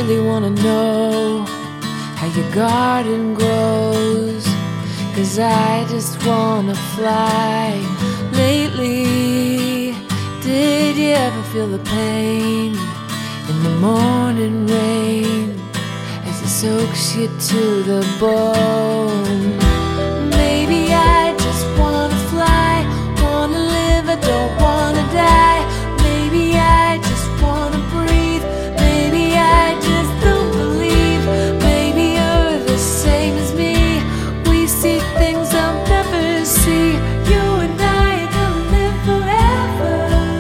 really wanna know how your garden grows, 'cause I just wanna fly. Lately, did you ever feel the pain in the morning rain as it soaks you to the bone? Maybe I just wanna fly, wanna live, I don't wanna die. Maybe I just wanna breathe, maybe I just don't believe. Maybe you're the same as me, we see things I'll never see. You and I are gonna live forever.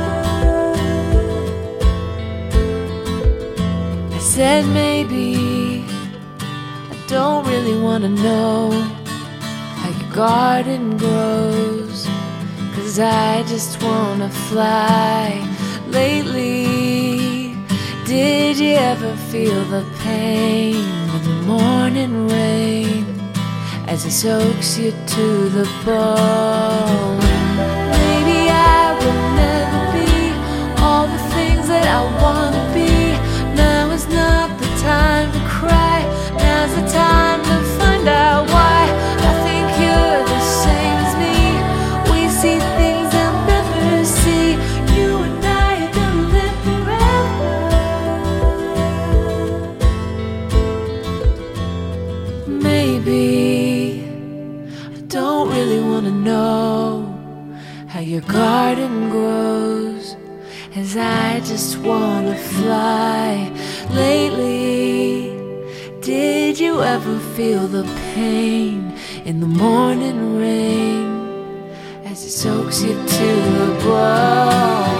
I said maybe, I don't really wanna know how your garden grows, 'cause I just wanna fly. Lately, did you ever feel the pain in the morning rain as it soaks you to the bone? Maybe I will never be all the things that I wanna be. Now is not the time to cry, now's the time to find out why. I think you're the same as me, we see things I'll never see. You and I are gonna live forever. Maybe I don't really wanna know how your garden grows, as I just wanna fly. Lately, did you ever feel the pain in the morning rain as it soaks you to the bone?